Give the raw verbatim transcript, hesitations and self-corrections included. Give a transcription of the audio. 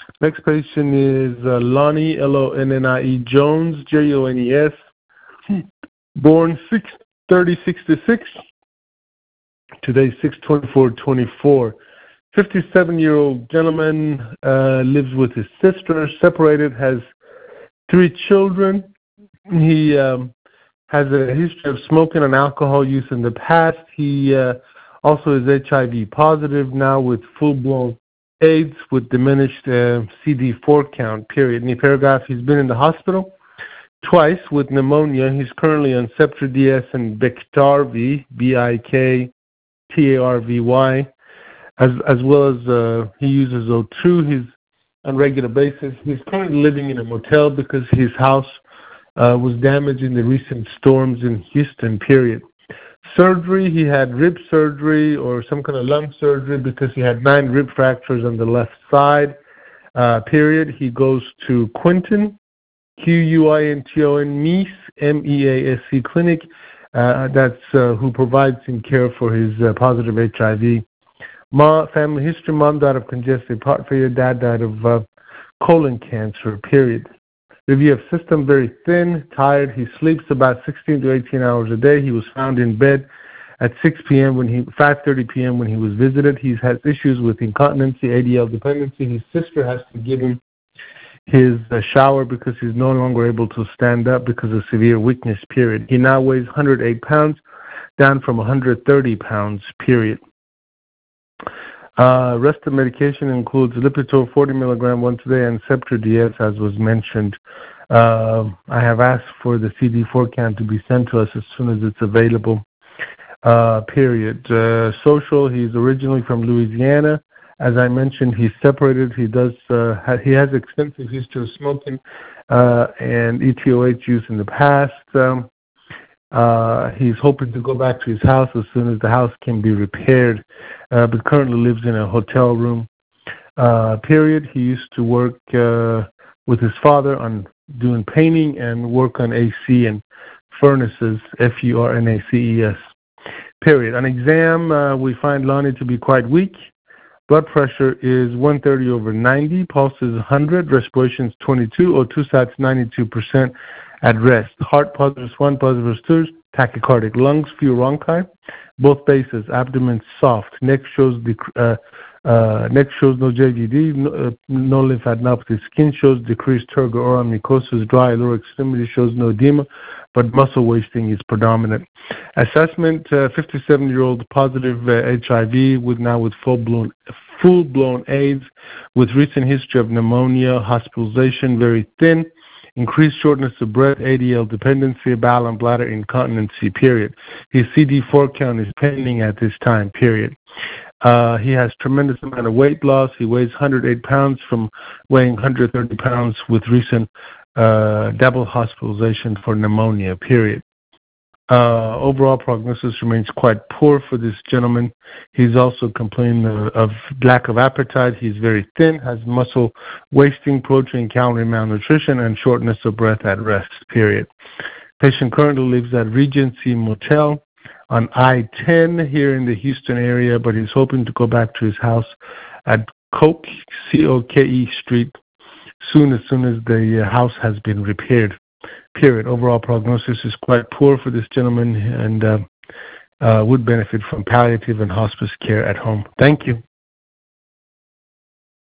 Next patient is uh, Lonnie, L O N N I E Jones, J O N E S, born six thirty sixty-six. Today, six twenty-four twenty-four. fifty-seven-year-old gentleman uh, lives with his sister, separated, has three children. He um, has a history of smoking and alcohol use in the past. He uh, also is H I V positive now with full-blown AIDS with diminished uh, C D four count, period. In the paragraph, he's been in the hospital twice with pneumonia. He's currently on Septra D S and Biktarvy, B I K T A R V Y, as, as well as uh, he uses O two. He's on a regular basis. He's currently living in a motel because his house uh, was damaged in the recent storms in Houston, period. Surgery, he had rib surgery or some kind of lung surgery because he had nine rib fractures on the left side, uh, period. He goes to Quinton, Q U I N T O N, Mease, M E A S C Clinic. Uh, that's uh, who provides him care for his uh, positive H I V. Ma, family history, mom died of congestive heart failure, dad died of uh, colon cancer, period. Review of system, very thin, tired. He sleeps about sixteen to eighteen hours a day. He was found in bed at six p.m. when he, five thirty p.m. when he was visited. He has issues with incontinency, A D L dependency. His sister has to give him his uh, shower because he's no longer able to stand up because of severe weakness, period. He now weighs one hundred eight pounds, down from one hundred thirty pounds, period. Uh, rest of medication includes Lipitor forty milligram once a day and Septra D S, as was mentioned. Uh, I have asked for the C D four count to be sent to us as soon as it's available, uh, period. Uh, social, he's originally from Louisiana. As I mentioned, he's separated. He does. Uh, ha- he has extensive history of smoking uh, and E T O H use in the past. Um, uh, he's hoping to go back to his house as soon as the house can be repaired, uh, but currently lives in a hotel room. Uh, period. He used to work uh, with his father on doing painting and work on A C and furnaces. F U R N A C E S. Period. On exam, uh, we find Lonnie to be quite weak. Blood pressure is one thirty over ninety, pulse is one hundred, respiration is twenty-two, O two sats ninety-two percent at rest. Heart positive one, positive two, tachycardic. Lungs, few rhonchi, both bases. Abdomen soft. Neck shows dec- uh, uh, neck shows no J V D, no, uh, no lymphadenopathy. Skin shows decreased turgor oral mucosa is dry. Lower extremity shows no edema, but muscle wasting is predominant. Assessment: uh, fifty-seven-year-old positive uh, H I V with now with full-blown full-blown AIDS, with recent history of pneumonia, hospitalization, very thin, increased shortness of breath, A D L dependency, bowel and bladder incontinency, period. His C D four count is pending at this time, period. Uh, he has tremendous amount of weight loss. He weighs one hundred eight pounds from weighing one hundred thirty pounds with recent uh, double hospitalization for pneumonia, period. Uh, overall prognosis remains quite poor for this gentleman. He's also complaining uh, of lack of appetite. He's very thin, has muscle wasting, protein, calorie malnutrition, and shortness of breath at rest, period. Patient currently lives at Regency Motel on I ten here in the Houston area, but he's hoping to go back to his house at Coke, C O K E Street soon as soon as the uh, house has been repaired. Period. Overall prognosis is quite poor for this gentleman and uh, uh, would benefit from palliative and hospice care at home. Thank you.